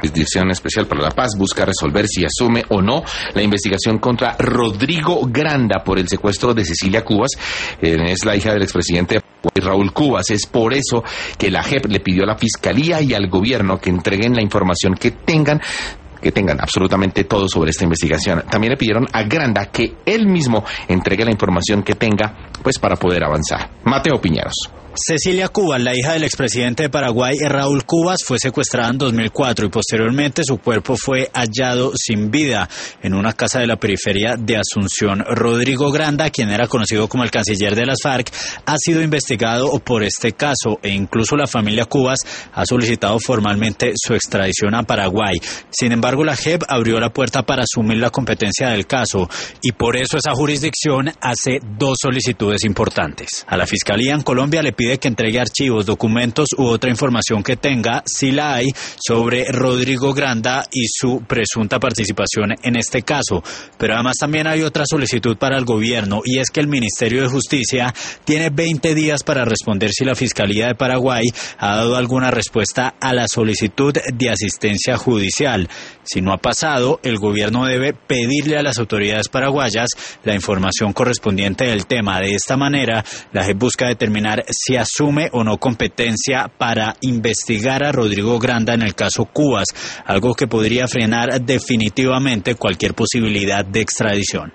Jurisdicción Especial para la Paz busca resolver si asume o no la investigación contra Rodrigo Granda por el secuestro de Cecilia Cubas. Es la hija del expresidente Raúl Cubas. Es por eso que la JEP le pidió a la Fiscalía y al gobierno que entreguen la información que tengan absolutamente todo sobre esta investigación. También le pidieron a Granda que él mismo entregue la información que tenga, pues para poder avanzar. Mateo Piñeros. Cecilia Cubas, la hija del expresidente de Paraguay, Raúl Cubas, fue secuestrada en 2004 y posteriormente su cuerpo fue hallado sin vida en una casa de la periferia de Asunción. Rodrigo Granda, quien era conocido como el canciller de las FARC, ha sido investigado por este caso e incluso la familia Cubas ha solicitado formalmente su extradición a Paraguay. Sin embargo, la JEP abrió la puerta para asumir la competencia del caso y por eso esa jurisdicción hace dos solicitudes importantes. A la Fiscalía en Colombia le pide que entregue archivos, documentos u otra información que tenga, si la hay, sobre Rodrigo Granda y su presunta participación en este caso. Pero además también hay otra solicitud para el gobierno y es que el Ministerio de Justicia tiene 20 días para responder si la Fiscalía de Paraguay ha dado alguna respuesta a la solicitud de asistencia judicial. Si no ha pasado, el gobierno debe pedirle a las autoridades paraguayas la información correspondiente del tema. De esta manera, la JEP busca determinar si asume o no competencia para investigar a Rodrigo Granda en el caso Cubas, algo que podría frenar definitivamente cualquier posibilidad de extradición.